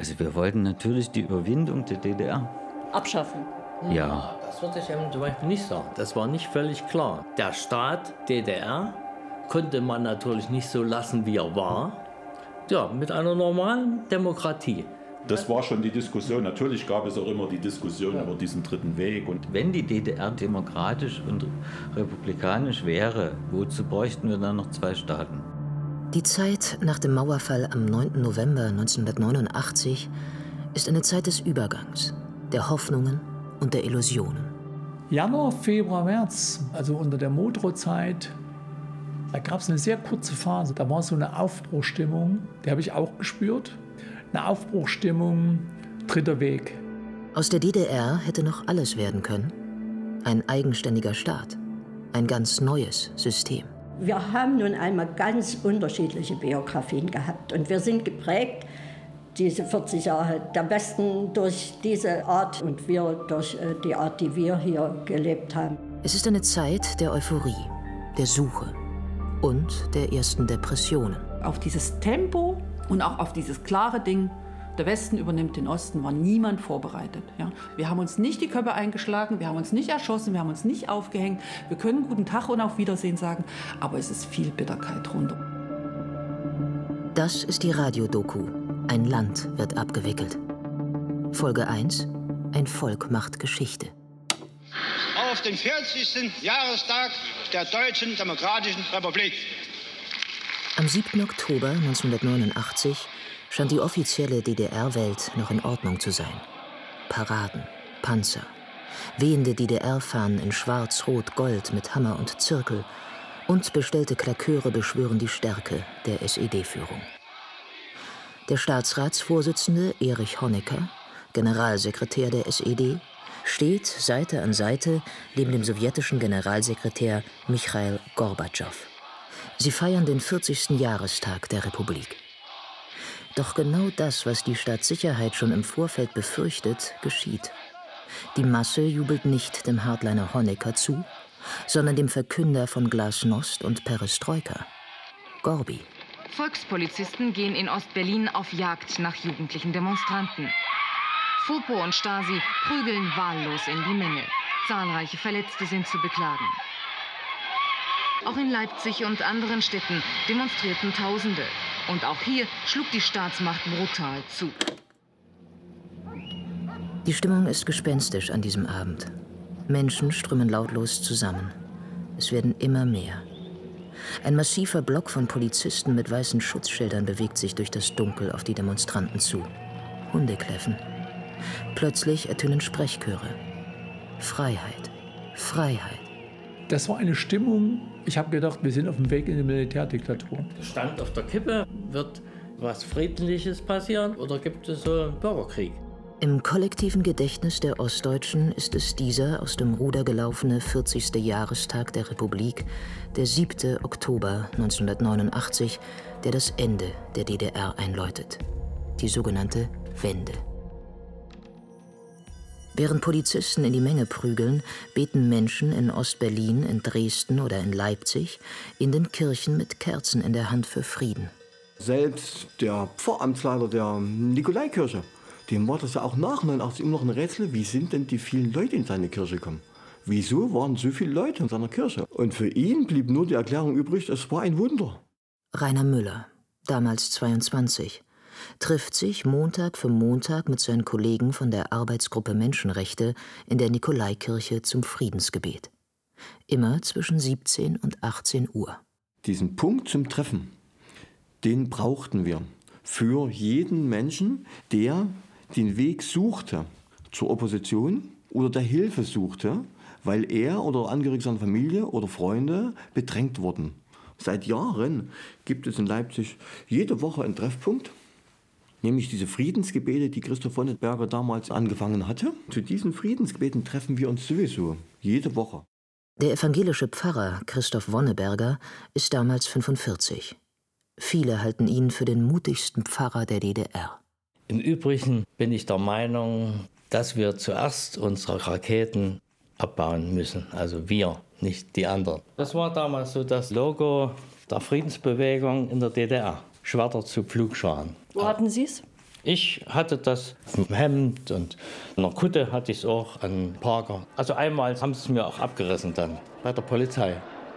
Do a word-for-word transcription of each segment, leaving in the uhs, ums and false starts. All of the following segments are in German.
Also wir wollten natürlich die Überwindung der D D R. Abschaffen. Ja. Das würde ich eben zum Beispiel nicht sagen. Das war nicht völlig klar. Der Staat D D R konnte man natürlich nicht so lassen, wie er war. Ja, mit einer normalen Demokratie. Das war schon die Diskussion. Natürlich gab es auch immer die Diskussion ja. über diesen dritten Weg. Und wenn die D D R demokratisch und republikanisch wäre, wozu bräuchten wir dann noch zwei Staaten? Die Zeit nach dem Mauerfall am neunten November neunzehnhundertneunundachtzig ist eine Zeit des Übergangs, der Hoffnungen und der Illusionen. Januar, Februar, März, also unter der Modrow-Zeit, da gab es eine sehr kurze Phase. Da war so eine Aufbruchstimmung, die habe ich auch gespürt. Eine Aufbruchstimmung, dritter Weg. Aus der D D R hätte noch alles werden können. Ein eigenständiger Staat, ein ganz neues System. Wir haben nun einmal ganz unterschiedliche Biografien gehabt und wir sind geprägt, diese vierzig Jahre, der Westen durch diese Art und wir durch die Art, die wir hier gelebt haben. Es ist eine Zeit der Euphorie, der Suche und der ersten Depressionen. Auf dieses Tempo und auch auf dieses klare Ding, der Westen übernimmt den Osten, war niemand vorbereitet. Ja? Wir haben uns nicht die Köpfe eingeschlagen, wir haben uns nicht erschossen, wir haben uns nicht aufgehängt. Wir können guten Tag und auf Wiedersehen sagen, aber es ist viel Bitterkeit drunter. Das ist die Radiodoku. Ein Land wird abgewickelt. Folge eins. Ein Volk macht Geschichte. Auf den vierzigsten Jahrestag der Deutschen Demokratischen Republik. Am siebten Oktober neunzehnhundertneunundachtzig scheint die offizielle D D R-Welt noch in Ordnung zu sein. Paraden, Panzer, wehende D D R-Fahnen in Schwarz, Rot, Gold mit Hammer und Zirkel und bestellte Klaköre beschwören die Stärke der S E D-Führung. Der Staatsratsvorsitzende Erich Honecker, Generalsekretär der S E D, steht Seite an Seite neben dem sowjetischen Generalsekretär Michail Gorbatschow. Sie feiern den vierzigsten Jahrestag der Republik. Doch genau das, was die Staatssicherheit schon im Vorfeld befürchtet, geschieht. Die Masse jubelt nicht dem Hardliner Honecker zu, sondern dem Verkünder von Glasnost und Perestroika, Gorbi. Volkspolizisten gehen in Ostberlin auf Jagd nach jugendlichen Demonstranten. Fopo und Stasi prügeln wahllos in die Menge. Zahlreiche Verletzte sind zu beklagen. Auch in Leipzig und anderen Städten demonstrierten Tausende. Und auch hier schlug die Staatsmacht brutal zu. Die Stimmung ist gespenstisch an diesem Abend. Menschen strömen lautlos zusammen. Es werden immer mehr. Ein massiver Block von Polizisten mit weißen Schutzschildern bewegt sich durch das Dunkel auf die Demonstranten zu. Hunde kläffen. Plötzlich ertönen Sprechchöre. Freiheit, Freiheit. Das war eine Stimmung, ich habe gedacht, wir sind auf dem Weg in die Militärdiktatur. Stand auf der Kippe, wird was Friedliches passieren oder gibt es so einen Bürgerkrieg? Im kollektiven Gedächtnis der Ostdeutschen ist es dieser aus dem Ruder gelaufene vierzigste Jahrestag der Republik, der siebte Oktober neunzehnhundertneunundachtzig, der das Ende der D D R einläutet. Die sogenannte Wende. Während Polizisten in die Menge prügeln, beten Menschen in Ostberlin, in Dresden oder in Leipzig in den Kirchen mit Kerzen in der Hand für Frieden. Selbst der Pfarramtsleiter der Nikolaikirche, dem war das ja auch nach neunundachtzig immer noch ein Rätsel, wie sind denn die vielen Leute in seine Kirche gekommen? Wieso waren so viele Leute in seiner Kirche? Und für ihn blieb nur die Erklärung übrig, es war ein Wunder. Rainer Müller, damals zweiundzwanzig, trifft sich Montag für Montag mit seinen Kollegen von der Arbeitsgruppe Menschenrechte in der Nikolaikirche zum Friedensgebet. Immer zwischen siebzehn und achtzehn Uhr. Diesen Punkt zum Treffen, den brauchten wir für jeden Menschen, der den Weg suchte zur Opposition oder der Hilfe suchte, weil er oder Angehörige seiner Familie oder Freunde bedrängt wurden. Seit Jahren gibt es in Leipzig jede Woche einen Treffpunkt, nämlich diese Friedensgebete, die Christoph Wonneberger damals angefangen hatte. Zu diesen Friedensgebeten treffen wir uns sowieso jede Woche. Der evangelische Pfarrer Christoph Wonneberger ist damals fünfundvierzig. Viele halten ihn für den mutigsten Pfarrer der D D R. Im Übrigen bin ich der Meinung, dass wir zuerst unsere Raketen abbauen müssen. Also wir, nicht die anderen. Das war damals so das Logo der Friedensbewegung in der D D R. Schwerter zu Pflugscharen. Wo hatten Sie es? Ich hatte das im Hemd und in der Kutte hatte ich es auch an Parker. Also einmal haben sie es mir auch abgerissen dann bei der Polizei.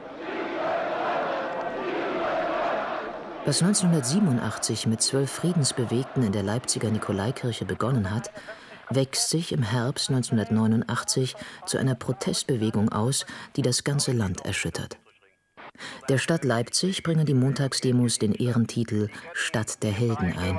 Was neunzehnhundertsiebenundachtzig mit zwölf Friedensbewegten in der Leipziger Nikolaikirche begonnen hat, wächst sich im Herbst neunzehnhundertneunundachtzig zu einer Protestbewegung aus, die das ganze Land erschüttert. Der Stadt Leipzig bringen die Montagsdemos den Ehrentitel Stadt der Helden ein.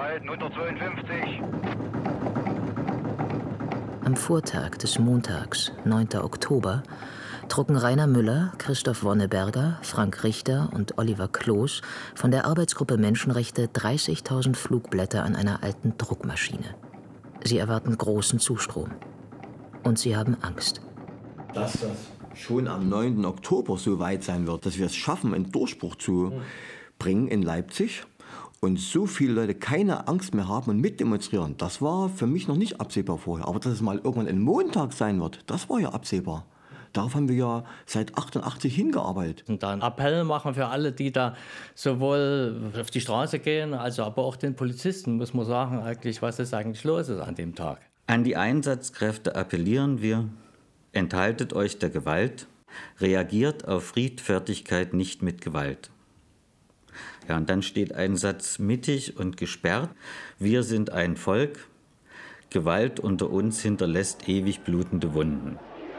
Am Vortag des Montags, neunten Oktober, drucken Rainer Müller, Christoph Wonneberger, Frank Richter und Oliver Kloß von der Arbeitsgruppe Menschenrechte dreißigtausend Flugblätter an einer alten Druckmaschine. Sie erwarten großen Zustrom. Und sie haben Angst. Dass das schon am neunten Oktober so weit sein wird, dass wir es schaffen, einen Durchbruch zu bringen in Leipzig und so viele Leute keine Angst mehr haben und mitdemonstrieren, das war für mich noch nicht absehbar vorher. Aber dass es mal irgendwann ein Montag sein wird, das war ja absehbar. Darauf haben wir ja seit achtundachtzig hingearbeitet. Und dann Appell machen für alle, die da sowohl auf die Straße gehen, als aber auch den Polizisten, muss man sagen, eigentlich, was ist eigentlich los ist an dem Tag. An die Einsatzkräfte appellieren wir: Enthaltet euch der Gewalt, reagiert auf Friedfertigkeit nicht mit Gewalt. Ja, und dann steht ein Satz mittig und gesperrt: Wir sind ein Volk, Gewalt unter uns hinterlässt ewig blutende Wunden.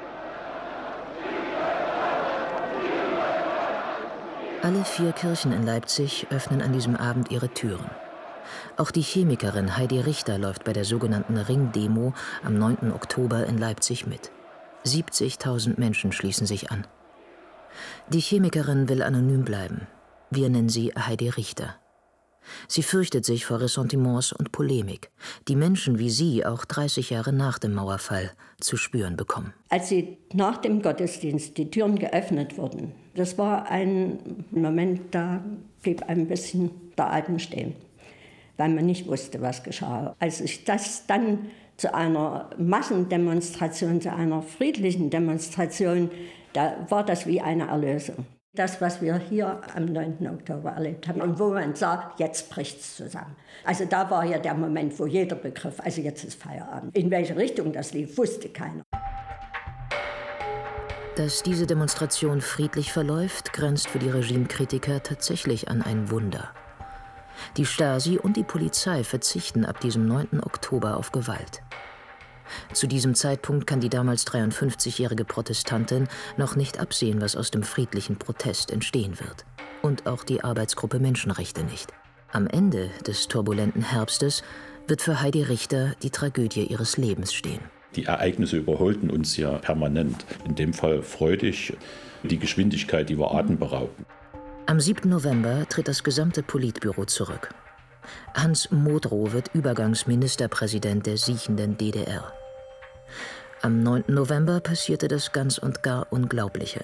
Alle vier Kirchen in Leipzig öffnen an diesem Abend ihre Türen. Auch die Chemikerin Heidi Richter läuft bei der sogenannten Ringdemo am neunten Oktober in Leipzig mit. siebzigtausend Menschen schließen sich an. Die Chemikerin will anonym bleiben. Wir nennen sie Heidi Richter. Sie fürchtet sich vor Ressentiments und Polemik, die Menschen wie sie auch dreißig Jahre nach dem Mauerfall zu spüren bekommen. Als sie nach dem Gottesdienst die Türen geöffnet wurden, das war ein Moment, da blieb ein bisschen der Atem stehen, weil man nicht wusste, was geschah. Als sich das dann zu einer Massendemonstration, zu einer friedlichen Demonstration, da war das wie eine Erlösung. Das, was wir hier am neunten Oktober erlebt haben und wo man sah, jetzt bricht es zusammen. Also da war ja der Moment, wo jeder begriff, also jetzt ist Feierabend. In welche Richtung das lief, wusste keiner. Dass diese Demonstration friedlich verläuft, grenzt für die Regimekritiker tatsächlich an ein Wunder. Die Stasi und die Polizei verzichten ab diesem neunten Oktober auf Gewalt. Zu diesem Zeitpunkt kann die damals dreiundfünfzigjährige Protestantin noch nicht absehen, was aus dem friedlichen Protest entstehen wird. Und auch die Arbeitsgruppe Menschenrechte nicht. Am Ende des turbulenten Herbstes wird für Heidi Richter die Tragödie ihres Lebens stehen. Die Ereignisse überholten uns ja permanent. In dem Fall freudig die Geschwindigkeit, die war atemberaubend. Am siebten November tritt das gesamte Politbüro zurück. Hans Modrow wird Übergangsministerpräsident der siechenden D D R. Am neunten November passierte das ganz und gar Unglaubliche.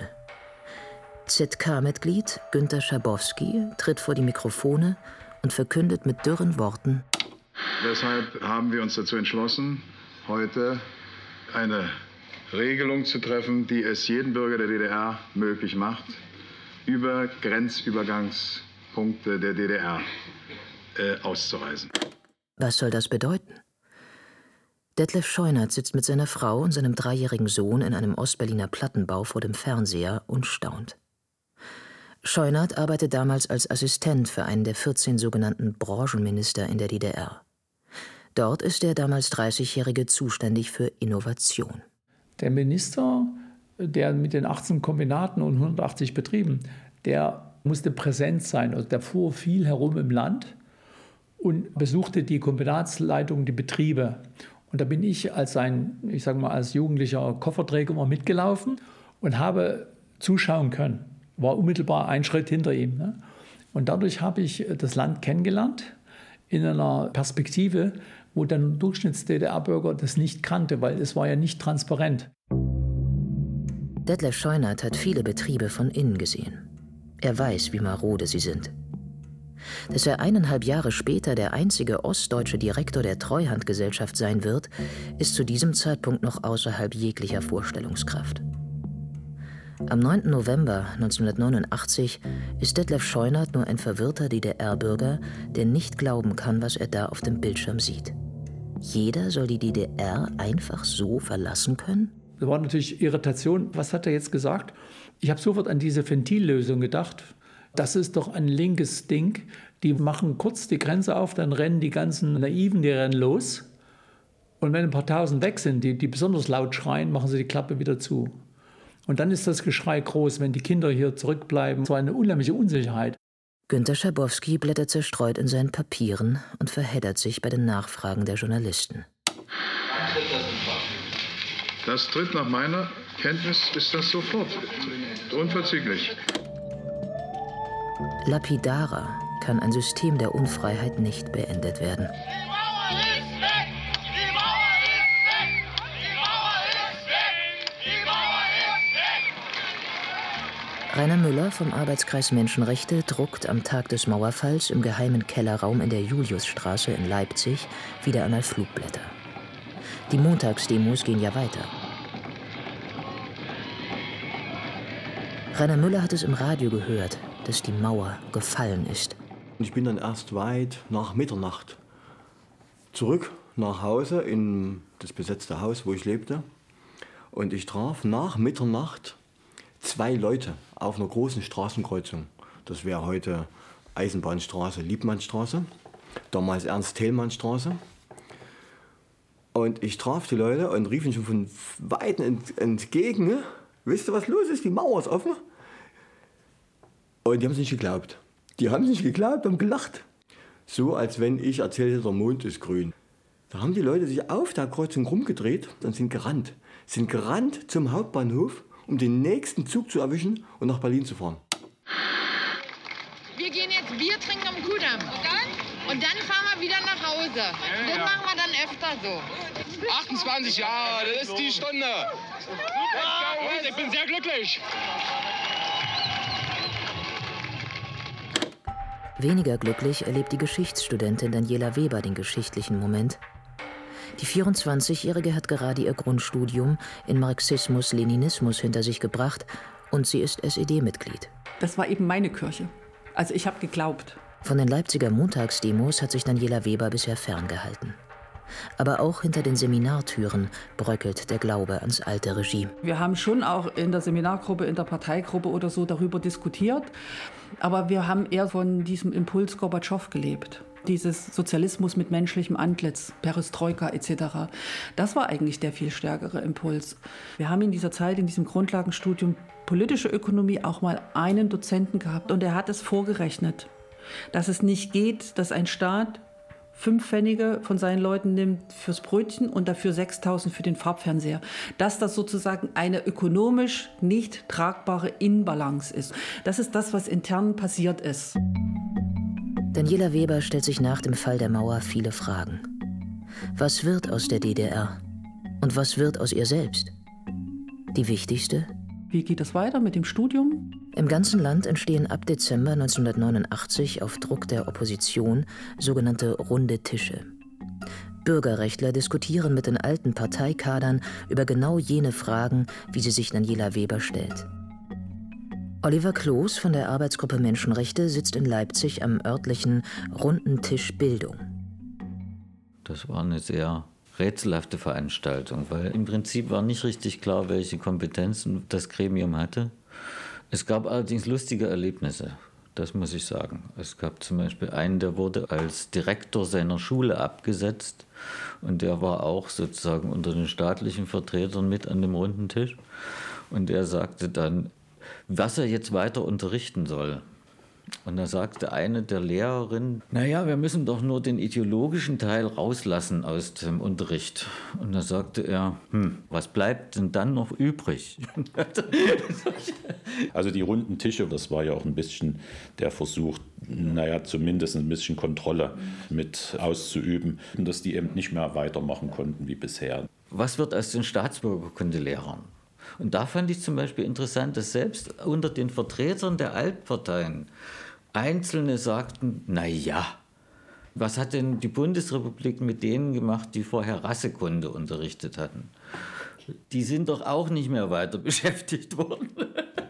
Z K-Mitglied Günter Schabowski tritt vor die Mikrofone und verkündet mit dürren Worten: Deshalb haben wir uns dazu entschlossen, heute eine Regelung zu treffen, die es jedem Bürger der D D R möglich macht, über Grenzübergangspunkte der D D R äh, auszureisen. Was soll das bedeuten? Detlef Scheunert sitzt mit seiner Frau und seinem dreijährigen Sohn in einem Ostberliner Plattenbau vor dem Fernseher und staunt. Scheunert arbeitet damals als Assistent für einen der vierzehn sogenannten Branchenminister in der D D R. Dort ist der damals dreißigjährige zuständig für Innovation. Der Minister, der mit den achtzehn Kombinaten und hundertachtzig Betrieben, der musste präsent sein. Also der fuhr viel herum im Land und besuchte die Kombinatsleitung, die Betriebe. Und da bin ich als ein, ich sage mal, als jugendlicher Kofferträger immer mitgelaufen und habe zuschauen können. War unmittelbar ein Schritt hinter ihm. Ne? Und dadurch habe ich das Land kennengelernt in einer Perspektive, wo der Durchschnitts-D D R-Bürger das nicht kannte, weil es war ja nicht transparent. Detlef Scheunert hat viele Betriebe von innen gesehen. Er weiß, wie marode sie sind. Dass er eineinhalb Jahre später der einzige ostdeutsche Direktor der Treuhandgesellschaft sein wird, ist zu diesem Zeitpunkt noch außerhalb jeglicher Vorstellungskraft. Am neunten November neunzehnhundertneunundachtzig ist Detlef Scheunert nur ein verwirrter D D R-Bürger, der nicht glauben kann, was er da auf dem Bildschirm sieht. Jeder soll die D D R einfach so verlassen können? Da war natürlich Irritation. Was hat er jetzt gesagt? Ich habe sofort an diese Ventillösung gedacht. Das ist doch ein linkes Ding. Die machen kurz die Grenze auf, dann rennen die ganzen Naiven, die rennen los. Und wenn ein paar Tausend weg sind, die, die besonders laut schreien, machen sie die Klappe wieder zu. Und dann ist das Geschrei groß, wenn die Kinder hier zurückbleiben. So eine unheimliche Unsicherheit. Günter Schabowski blättert zerstreut in seinen Papieren und verheddert sich bei den Nachfragen der Journalisten. Das tritt nach meiner Kenntnis ist das sofort. Unverzüglich. Lapidarer kann ein System der Unfreiheit nicht beendet werden. Rainer Müller vom Arbeitskreis Menschenrechte druckt am Tag des Mauerfalls im geheimen Kellerraum in der Juliusstraße in Leipzig wieder einmal Flugblätter. Die Montagsdemos gehen ja weiter. Rainer Müller hat es im Radio gehört, dass die Mauer gefallen ist. Ich bin dann erst weit nach Mitternacht zurück nach Hause in das besetzte Haus, wo ich lebte. Und ich traf nach Mitternacht zwei Leute auf einer großen Straßenkreuzung. Das wäre heute Eisenbahnstraße, Liebmannstraße, damals Ernst-Thälmann-Straße. Und ich traf die Leute und rief ihnen schon von Weitem entgegen: Wisst ihr, was los ist? Die Mauer ist offen. Und die haben es nicht geglaubt. Die haben es nicht geglaubt, haben gelacht. So, als wenn ich erzählte, der Mond ist grün. Da haben die Leute sich auf der Kreuzung rumgedreht und sind gerannt. Sind gerannt zum Hauptbahnhof, um den nächsten Zug zu erwischen und nach Berlin zu fahren. Wir gehen jetzt Bier trinken am Kudamm. Und dann? Und dann fahren wir wieder nach Hause. Und das machen wir dann öfter so. achtundzwanzig Jahre, das ist die Stunde. Ja, ich bin sehr glücklich. Weniger glücklich erlebt die Geschichtsstudentin Daniela Weber den geschichtlichen Moment. Die vierundzwanzigjährige hat gerade ihr Grundstudium in Marxismus-Leninismus hinter sich gebracht und sie ist S E D-Mitglied. Das war eben meine Kirche. Also ich habe geglaubt. Von den Leipziger Montagsdemos hat sich Daniela Weber bisher ferngehalten. Aber auch hinter den Seminartüren bröckelt der Glaube ans alte Regime. Wir haben schon auch in der Seminargruppe, in der Parteigruppe oder so darüber diskutiert. Aber wir haben eher von diesem Impuls Gorbatschow gelebt. Dieses Sozialismus mit menschlichem Antlitz, Perestroika et cetera. Das war eigentlich der viel stärkere Impuls. Wir haben in dieser Zeit, in diesem Grundlagenstudium politische Ökonomie auch mal einen Dozenten gehabt. Und er hat es vorgerechnet, dass es nicht geht, dass ein Staat fünf Pfennige von seinen Leuten nimmt fürs Brötchen und dafür sechstausend für den Farbfernseher. Dass das sozusagen eine ökonomisch nicht tragbare Inbalance ist. Das ist das, was intern passiert ist. Daniela Weber stellt sich nach dem Fall der Mauer viele Fragen. Was wird aus der D D R? Und was wird aus ihr selbst? Die wichtigste? Wie geht es weiter mit dem Studium? Im ganzen Land entstehen ab Dezember neunzehnhundertneunundachtzig auf Druck der Opposition sogenannte Runde Tische. Bürgerrechtler diskutieren mit den alten Parteikadern über genau jene Fragen, wie sie sich Daniela Weber stellt. Oliver Kloß von der Arbeitsgruppe Menschenrechte sitzt in Leipzig am örtlichen Runden Tisch Bildung. Das war eine sehr rätselhafte Veranstaltung, weil im Prinzip war nicht richtig klar, welche Kompetenzen das Gremium hatte. Es gab allerdings lustige Erlebnisse, das muss ich sagen. Es gab zum Beispiel einen, der wurde als Direktor seiner Schule abgesetzt und der war auch sozusagen unter den staatlichen Vertretern mit an dem runden Tisch. Und der sagte dann, was er jetzt weiter unterrichten soll. Und da sagte eine der Lehrerinnen, naja, wir müssen doch nur den ideologischen Teil rauslassen aus dem Unterricht. Und da sagte er, hm, was bleibt denn dann noch übrig? Also die runden Tische, das war ja auch ein bisschen der Versuch, naja, zumindest ein bisschen Kontrolle mit auszuüben, dass die eben nicht mehr weitermachen konnten wie bisher. Was wird aus den Staatsbürgerkundelehrern? Und da fand ich zum Beispiel interessant, dass selbst unter den Vertretern der Altparteien Einzelne sagten, na ja, was hat denn die Bundesrepublik mit denen gemacht, die vorher Rassekunde unterrichtet hatten? Die sind doch auch nicht mehr weiter beschäftigt worden.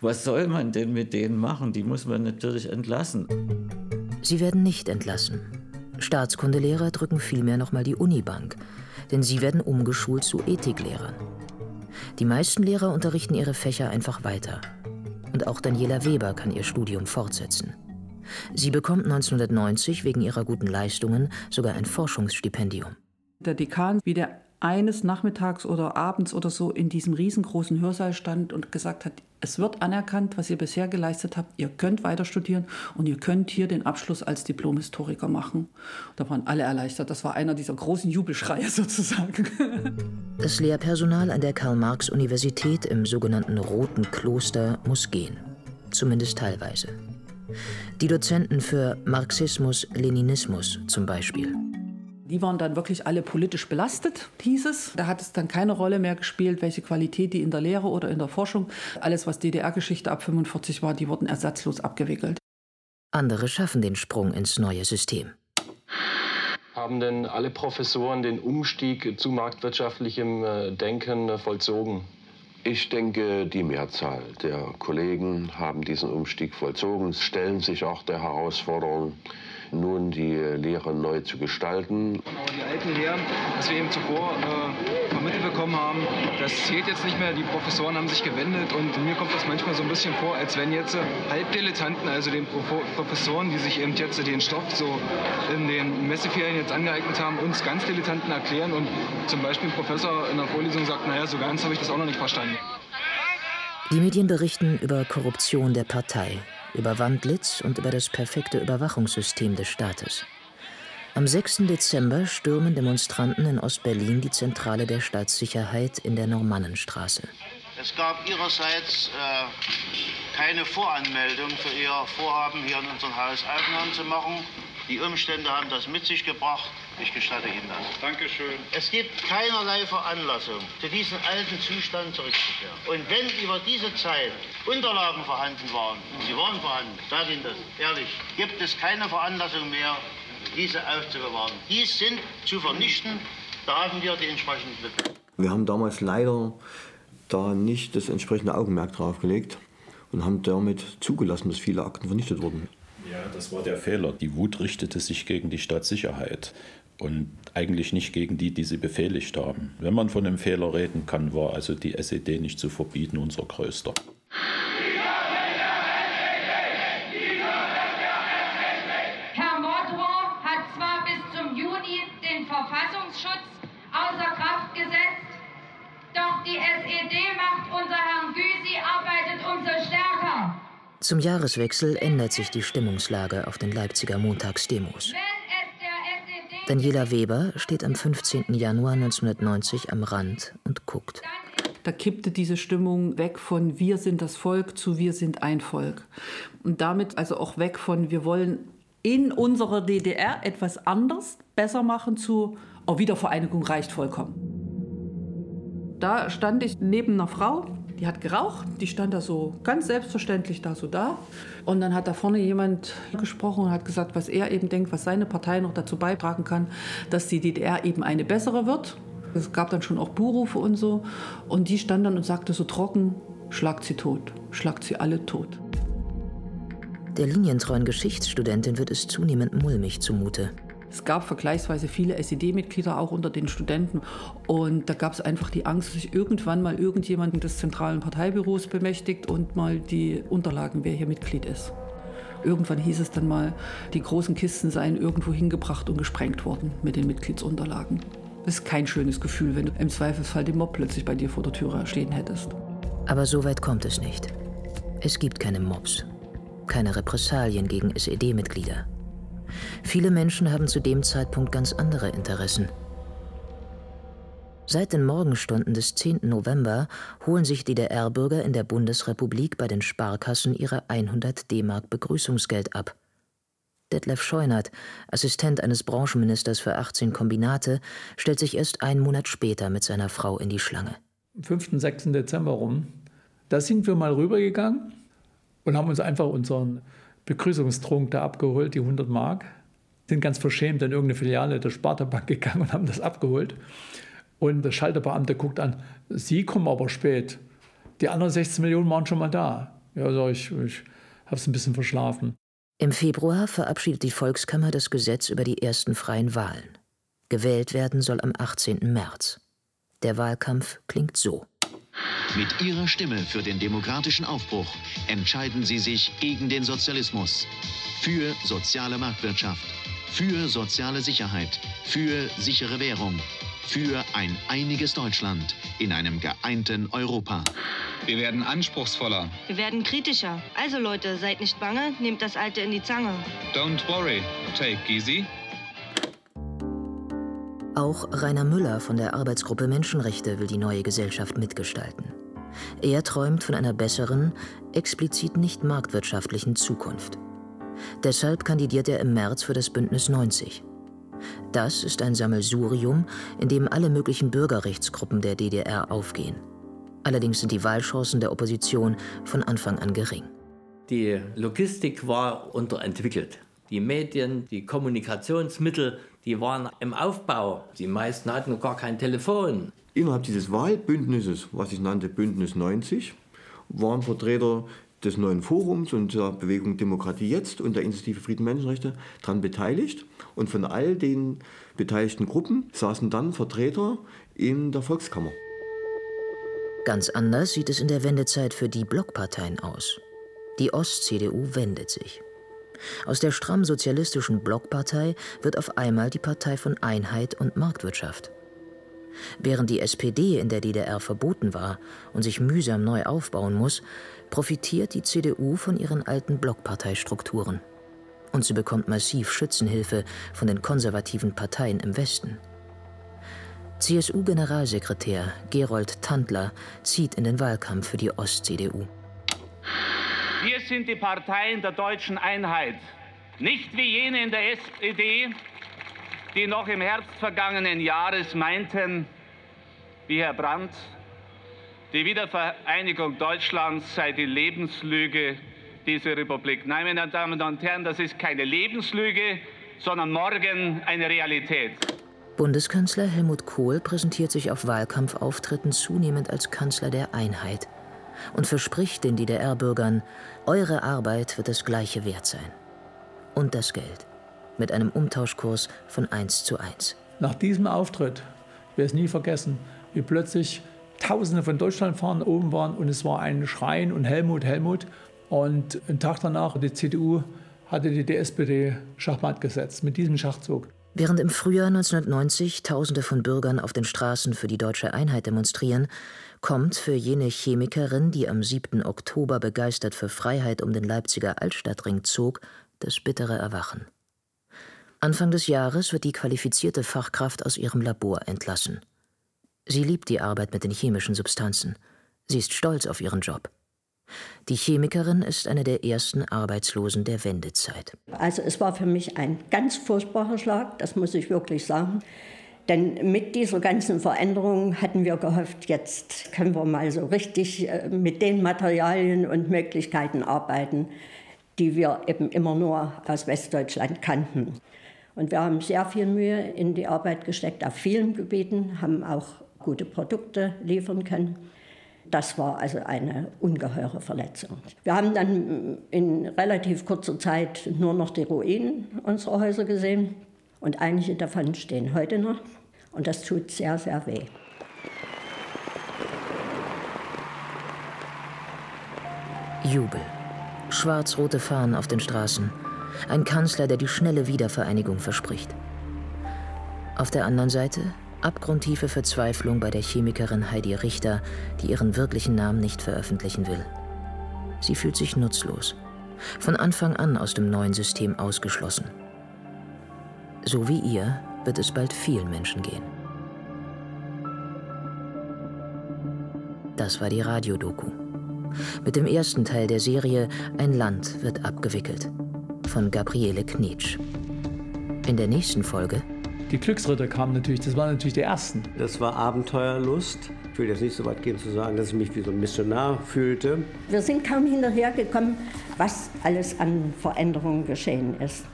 Was soll man denn mit denen machen? Die muss man natürlich entlassen. Sie werden nicht entlassen. Staatskundlehrer drücken vielmehr noch mal die Unibank, denn sie werden umgeschult zu Ethiklehrern. Die meisten Lehrer unterrichten ihre Fächer einfach weiter. Und auch Daniela Weber kann ihr Studium fortsetzen. Sie bekommt neunzehnhundertneunzig wegen ihrer guten Leistungen sogar ein Forschungsstipendium. Der Dekan, wie der eines Nachmittags oder abends oder so in diesem riesengroßen Hörsaal stand und gesagt hat, es wird anerkannt, was ihr bisher geleistet habt, ihr könnt weiter studieren und ihr könnt hier den Abschluss als Diplom-Historiker machen. Da waren alle erleichtert, das war einer dieser großen Jubelschreie sozusagen. Das Lehrpersonal an der Karl-Marx-Universität im sogenannten Roten Kloster muss gehen, zumindest teilweise. Die Dozenten für Marxismus, Leninismus zum Beispiel. Die waren dann wirklich alle politisch belastet, hieß es. Da hat es dann keine Rolle mehr gespielt, welche Qualität die in der Lehre oder in der Forschung. Alles, was D D R-Geschichte ab fünfundvierzig war, die wurden ersatzlos abgewickelt. Andere schaffen den Sprung ins neue System. Haben denn alle Professoren den Umstieg zu marktwirtschaftlichem Denken vollzogen? Ich denke, die Mehrzahl der Kollegen haben diesen Umstieg vollzogen, stellen sich auch der Herausforderung, nun die Lehre neu zu gestalten. Aber die alten Lehren, das wir eben zuvor äh, vermittelt bekommen haben, das zählt jetzt nicht mehr. Die Professoren haben sich gewendet und mir kommt das manchmal so ein bisschen vor, als wenn jetzt Halbdilettanten, also den Pro Professoren, die sich eben jetzt den Stoff so in den Messeferien jetzt angeeignet haben, uns ganz Dilettanten erklären und zum Beispiel ein Professor in der Vorlesung sagt, naja, so ganz habe ich das auch noch nicht verstanden. Die Medien berichten über Korruption der Partei, über Wandlitz und über das perfekte Überwachungssystem des Staates. Am sechsten Dezember stürmen Demonstranten in Ostberlin die Zentrale der Staatssicherheit in der Normannenstraße. Es gab ihrerseits äh, keine Voranmeldung für ihr Vorhaben, hier in unserem Haus Aufnahmen zu machen. Die Umstände haben das mit sich gebracht. Ich gestatte Ihnen das. Dankeschön. Es gibt keinerlei Veranlassung, zu diesem alten Zustand zurückzukehren. Und wenn über diese Zeit Unterlagen vorhanden waren, sie waren vorhanden, ich sage Ihnen das ehrlich, gibt es keine Veranlassung mehr, diese aufzubewahren. Die sind zu vernichten, da haben wir die entsprechenden Mittel. Wir haben damals leider da nicht das entsprechende Augenmerk drauf gelegt und haben damit zugelassen, dass viele Akten vernichtet wurden. Ja, das war der Fehler. Die Wut richtete sich gegen die Staatssicherheit und eigentlich nicht gegen die, die sie befehligt haben. Wenn man von einem Fehler reden kann, war also die S E D nicht zu verbieten unser größter. Herr Modrow hat zwar bis zum Juni den Verfassungsschutz außer Kraft gesetzt, doch die S E D macht unser Herrn Gysi arbeitet umso stärker. Zum Jahreswechsel ändert sich die Stimmungslage auf den Leipziger Montagsdemos. Daniela Weber steht am fünfzehnten Januar neunzehnhundertneunzig am Rand und guckt. Da kippte diese Stimmung weg von wir sind das Volk zu wir sind ein Volk. Und damit also auch weg von wir wollen in unserer D D R etwas anders, besser machen zu oh, Wiedervereinigung reicht vollkommen. Da stand ich neben einer Frau, die hat geraucht, die stand da so ganz selbstverständlich da so da. Und dann hat da vorne jemand gesprochen und hat gesagt, was er eben denkt, was seine Partei noch dazu beitragen kann, dass die D D R eben eine bessere wird. Es gab dann schon auch Buhrufe und so. Und die stand dann und sagte so trocken, schlagt sie tot, schlagt sie alle tot. Der linientreuen Geschichtsstudentin wird es zunehmend mulmig zumute. Es gab vergleichsweise viele S E D-Mitglieder auch unter den Studenten. Und da gab es einfach die Angst, dass sich irgendwann mal irgendjemand des zentralen Parteibüros bemächtigt und mal die Unterlagen, wer hier Mitglied ist. Irgendwann hieß es dann mal, die großen Kisten seien irgendwo hingebracht und gesprengt worden mit den Mitgliedsunterlagen. Das ist kein schönes Gefühl, wenn du im Zweifelsfall den Mob plötzlich bei dir vor der Tür stehen hättest. Aber so weit kommt es nicht. Es gibt keine Mobs, keine Repressalien gegen S E D-Mitglieder. Viele Menschen haben zu dem Zeitpunkt ganz andere Interessen. Seit den Morgenstunden des zehnten November holen sich D D R-Bürger in der Bundesrepublik bei den Sparkassen ihre hundert D-Mark Begrüßungsgeld ab. Detlef Scheunert, Assistent eines Branchenministers für achtzehn Kombinate, stellt sich erst einen Monat später mit seiner Frau in die Schlange. Am fünften, sechsten Dezember rum, da sind wir mal rübergegangen und haben uns einfach unseren Begrüßungstrunk da abgeholt, die hundert Mark. Sind ganz verschämt in irgendeine Filiale der Sparta-Bank gegangen und haben das abgeholt. Und der Schalterbeamte guckt an, Sie kommen aber spät. Die anderen sechzehn Millionen waren schon mal da. Ja, sag ich, ich habe es ein bisschen verschlafen. Im Februar verabschiedet die Volkskammer das Gesetz über die ersten freien Wahlen. Gewählt werden soll am achtzehnten März. Der Wahlkampf klingt so. Mit Ihrer Stimme für den demokratischen Aufbruch entscheiden Sie sich gegen den Sozialismus, für soziale Marktwirtschaft, für soziale Sicherheit, für sichere Währung, für ein einiges Deutschland in einem geeinten Europa. Wir werden anspruchsvoller. Wir werden kritischer. Also Leute, seid nicht bange, nehmt das Alte in die Zange. Don't worry, take easy. Auch Rainer Müller von der Arbeitsgruppe Menschenrechte will die neue Gesellschaft mitgestalten. Er träumt von einer besseren, explizit nicht marktwirtschaftlichen Zukunft. Deshalb kandidiert er im März für das Bündnis neunzig. Das ist ein Sammelsurium, in dem alle möglichen Bürgerrechtsgruppen der D D R aufgehen. Allerdings sind die Wahlchancen der Opposition von Anfang an gering. Die Logistik war unterentwickelt. Die Medien, die Kommunikationsmittel, die waren im Aufbau. Die meisten hatten noch gar kein Telefon. Innerhalb dieses Wahlbündnisses, was ich nannte Bündnis neunzig, waren Vertreter des neuen Forums und der Bewegung Demokratie Jetzt und der Initiative Frieden und Menschenrechte daran beteiligt. Und von all den beteiligten Gruppen saßen dann Vertreter in der Volkskammer. Ganz anders sieht es in der Wendezeit für die Blockparteien aus. Die Ost-C D U wendet sich. Aus der stramm sozialistischen Blockpartei wird auf einmal die Partei von Einheit und Marktwirtschaft. Während die S P D in der D D R verboten war und sich mühsam neu aufbauen muss, profitiert die C D U von ihren alten Blockparteistrukturen. Und sie bekommt massiv Schützenhilfe von den konservativen Parteien im Westen. C S U-Generalsekretär Gerold Tandler zieht in den Wahlkampf für die Ost-C D U. Wir sind die Parteien der deutschen Einheit, nicht wie jene in der S P D, die noch im Herbst vergangenen Jahres meinten, wie Herr Brandt, die Wiedervereinigung Deutschlands sei die Lebenslüge dieser Republik. Nein, meine Damen und Herren, das ist keine Lebenslüge, sondern morgen eine Realität. Bundeskanzler Helmut Kohl präsentiert sich auf Wahlkampfauftritten zunehmend als Kanzler der Einheit und verspricht den D D R-Bürgern, eure Arbeit wird das gleiche wert sein. Und das Geld. Mit einem Umtauschkurs von eins zu eins. Nach diesem Auftritt, ich werde es nie vergessen, wie plötzlich Tausende von Deutschlandfahrern oben waren und es war ein Schreien und Helmut, Helmut. Und einen Tag danach, die C D U hatte die S P D schachmatt gesetzt mit diesem Schachzug. Während im Frühjahr neunzehnhundertneunzig Tausende von Bürgern auf den Straßen für die deutsche Einheit demonstrieren, kommt für jene Chemikerin, die am siebten Oktober begeistert für Freiheit um den Leipziger Altstadtring zog, das bittere Erwachen. Anfang des Jahres wird die qualifizierte Fachkraft aus ihrem Labor entlassen. Sie liebt die Arbeit mit den chemischen Substanzen. Sie ist stolz auf ihren Job. Die Chemikerin ist eine der ersten Arbeitslosen der Wendezeit. Also es war für mich ein ganz furchtbarer Schlag, das muss ich wirklich sagen. Denn mit dieser ganzen Veränderung hatten wir gehofft, jetzt können wir mal so richtig mit den Materialien und Möglichkeiten arbeiten, die wir eben immer nur aus Westdeutschland kannten. Und wir haben sehr viel Mühe in die Arbeit gesteckt, auf vielen Gebieten, haben auch gute Produkte liefern können. Das war also eine ungeheure Verletzung. Wir haben dann in relativ kurzer Zeit nur noch die Ruinen unserer Häuser gesehen. Und einige davon stehen heute noch. Und das tut sehr, sehr weh. Jubel. Schwarz-rote Fahnen auf den Straßen. Ein Kanzler, der die schnelle Wiedervereinigung verspricht. Auf der anderen Seite abgrundtiefe Verzweiflung bei der Chemikerin Heidi Richter, die ihren wirklichen Namen nicht veröffentlichen will. Sie fühlt sich nutzlos, von Anfang an aus dem neuen System ausgeschlossen. So wie ihr wird es bald vielen Menschen gehen. Das war die Radiodoku. Mit dem ersten Teil der Serie Ein Land wird abgewickelt von Gabriele Knetsch. In der nächsten Folge Die Glücksritter kamen natürlich, das waren natürlich die ersten. Das war Abenteuerlust. Ich will jetzt nicht so weit gehen zu sagen, dass ich mich wie so ein Missionar fühlte. Wir sind kaum hinterhergekommen, was alles an Veränderungen geschehen ist.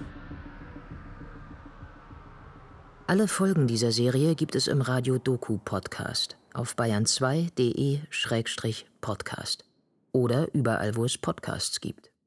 Alle Folgen dieser Serie gibt es im Radio-Doku-Podcast auf bayern zwei punkt de Schrägstrich Podcast. oder überall, wo es Podcasts gibt.